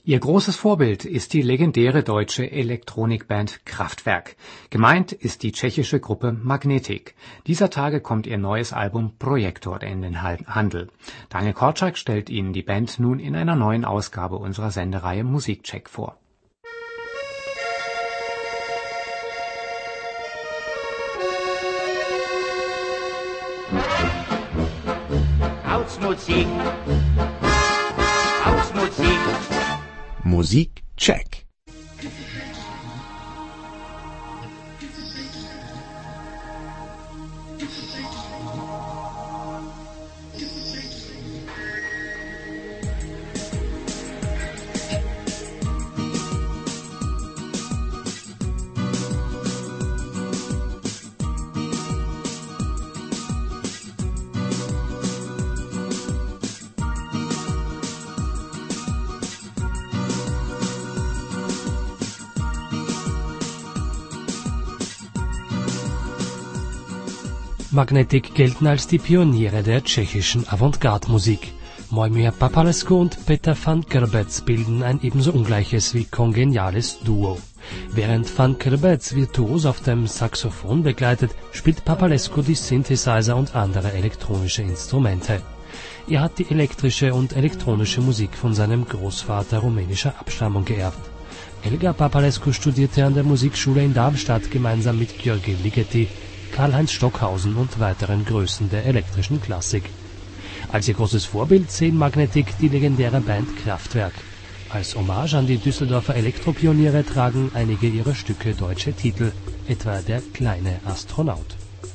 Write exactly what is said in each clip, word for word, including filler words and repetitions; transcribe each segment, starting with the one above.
Ihr großes Vorbild ist die legendäre deutsche Elektronikband Kraftwerk. Gemeint ist die tschechische Gruppe Magnetic. Dieser Tage kommt ihr neues Album Projektor in den Handel. Daniel Korczak stellt Ihnen die Band nun in einer neuen Ausgabe unserer Sendereihe Musikcheck vor. Hausmusik, Hausmusik. Musikcheck. Magnetic gelten als die Pioniere der tschechischen Avantgarde-Musik. Mojmír Papalescu und Peter van Kerbec bilden ein ebenso ungleiches wie kongeniales Duo. Während van Kerbec virtuos auf dem Saxophon begleitet, spielt Papalescu die Synthesizer und andere elektronische Instrumente. Er hat die elektrische und elektronische Musik von seinem Großvater rumänischer Abstammung geerbt. Elgar Papalescu studierte an der Musikschule in Darmstadt gemeinsam mit György Ligeti, Karl-Heinz Stockhausen und weiteren Größen der elektrischen Klassik. Als ihr großes Vorbild sehen Magnetic die legendäre Band Kraftwerk. Als Hommage an die Düsseldorfer Elektropioniere tragen einige ihrer Stücke deutsche Titel, etwa Der kleine Astronaut.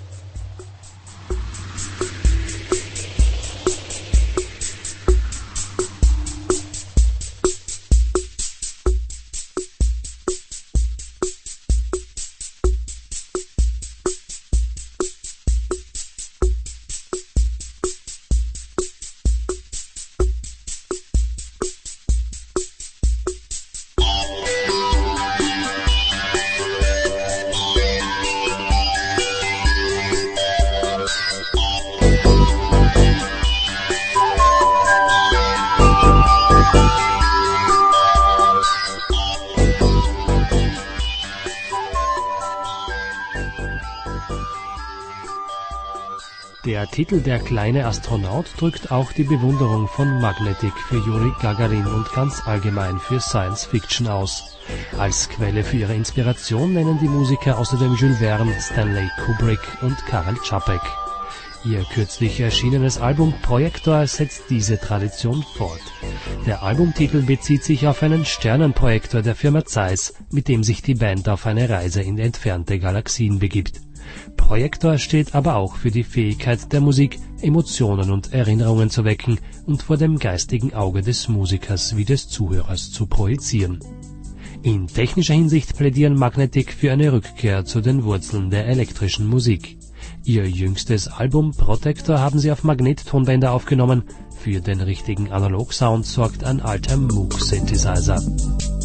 Der Titel Der kleine Astronaut drückt auch die Bewunderung von Magnetic für Juri Gagarin und ganz allgemein für Science Fiction aus. Als Quelle für ihre Inspiration nennen die Musiker außerdem Jules Verne, Stanley Kubrick und Karel Čapek. Ihr kürzlich erschienenes Album Projektor setzt diese Tradition fort. Der Albumtitel bezieht sich auf einen Sternenprojektor der Firma Zeiss, mit dem sich die Band auf eine Reise in entfernte Galaxien begibt. Projektor steht aber auch für die Fähigkeit der Musik, Emotionen und Erinnerungen zu wecken und vor dem geistigen Auge des Musikers wie des Zuhörers zu projizieren. In technischer Hinsicht plädieren Magnetic für eine Rückkehr zu den Wurzeln der elektrischen Musik. Ihr jüngstes Album Protector haben sie auf Magnettonbänder aufgenommen. Für den richtigen Analog-Sound sorgt ein alter Moog-Synthesizer.